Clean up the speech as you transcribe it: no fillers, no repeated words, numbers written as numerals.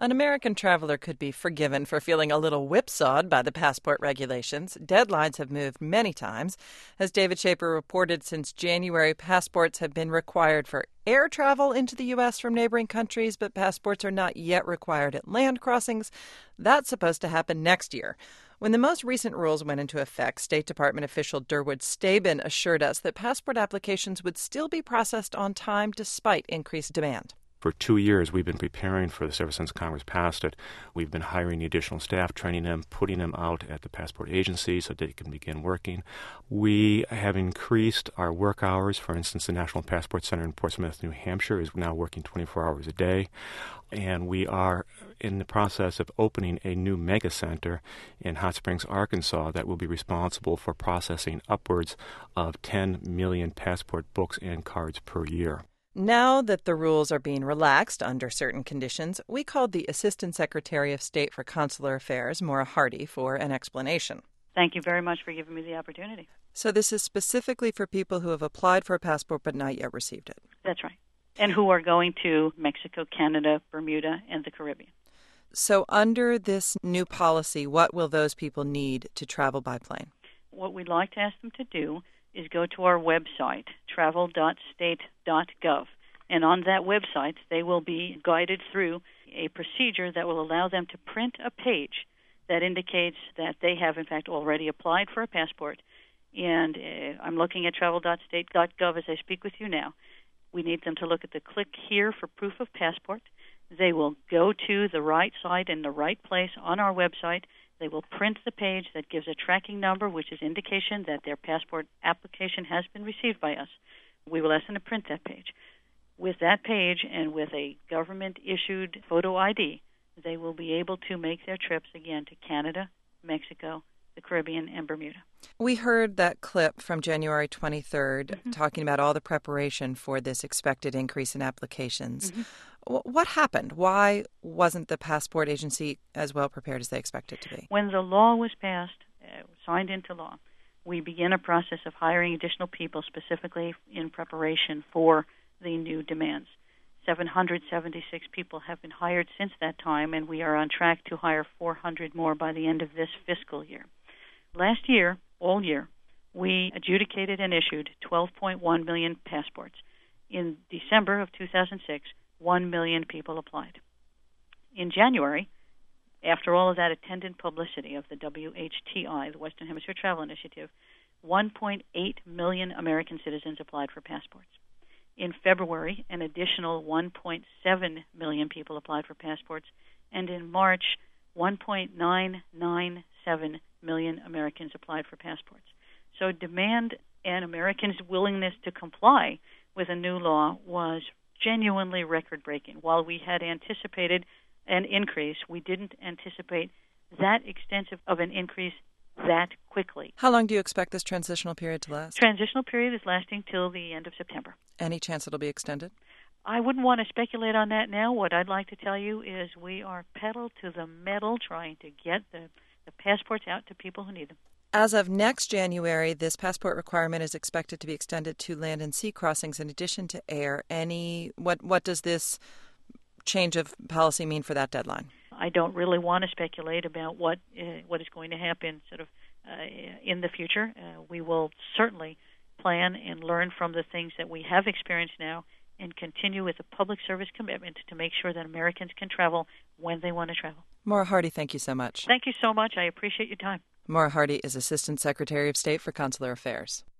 An American traveler could be forgiven for feeling a little whipsawed by the passport regulations. Deadlines have moved many times. As David Schaper reported, since January, passports have been required for air travel into the U.S. from neighboring countries, but passports are not yet required at land crossings. That's supposed to happen next year. When the most recent rules went into effect, State Department official Durwood Stabin assured us that passport applications would still be processed on time despite increased demand. For 2 years, we've been preparing for this ever since Congress passed it. We've been hiring the additional staff, training them, putting them out at the passport agency so they can begin working. We have increased our work hours. For instance, the National Passport Center in Portsmouth, New Hampshire is now working 24 hours a day. And we are in the process of opening a new mega center in Hot Springs, Arkansas that will be responsible for processing upwards of 10 million passport books and cards per year. Now that the rules are being relaxed under certain conditions, we called the Assistant Secretary of State for Consular Affairs, Maura Hardy, for an explanation. Thank you very much for giving me the opportunity. So this is specifically for people who have applied for a passport but not yet received it. That's right. And who are going to Mexico, Canada, Bermuda, and the Caribbean. So under this new policy, what will those people need to travel by plane? What we'd like to ask them to do is go to our website, travel.state.gov. And on that website, they will be guided through a procedure that will allow them to print a page that indicates that they have, in fact, already applied for a passport. And I'm looking at travel.state.gov as I speak with you now. We need them to look at the click here for proof of passport. They will go to the right site in the right place on our website. They will print the page that gives a tracking number, which is indication that their passport application has been received by us. We will ask them to print that page. With that page and with a government-issued photo ID, they will be able to make their trips again to Canada, Mexico, the Caribbean, and Bermuda. We heard that clip from January 23rd talking about all the preparation for this expected increase in applications. What happened? Why wasn't the passport agency as well prepared as they expected to be? When the law was passed, signed into law, we began a process of hiring additional people specifically in preparation for the new demands. 776 people have been hired since that time, and we are on track to hire 400 more by the end of this fiscal year. Last year, all year, we adjudicated and issued 12.1 million passports. In December of 2006, 1 million people applied. In January, after all of that attendant publicity of the WHTI, the Western Hemisphere Travel Initiative, 1.8 million American citizens applied for passports. In February, an additional 1.7 million people applied for passports, and in March, 1.997 million Americans applied for passports. So demand and Americans' willingness to comply with a new law was genuinely record-breaking. While we had anticipated an increase, we didn't anticipate that extensive of an increase that quickly. How long do you expect this transitional period to last? Transitional period is lasting till the end of September. Any chance it'll be extended? I wouldn't want to speculate on that now. What I'd like to tell you is we are pedal to the metal trying to get the passports out to people who need them. As of next January, this passport requirement is expected to be extended to land and sea crossings in addition to air. What does this change of policy mean for that deadline? I don't really want to speculate about what is going to happen in the future. We will certainly plan and learn from the things that we have experienced now and continue with a public service commitment to make sure that Americans can travel when they want to travel. Maura Hardy, thank you so much. Thank you so much. I appreciate your time. Maura Hardy is Assistant Secretary of State for Consular Affairs.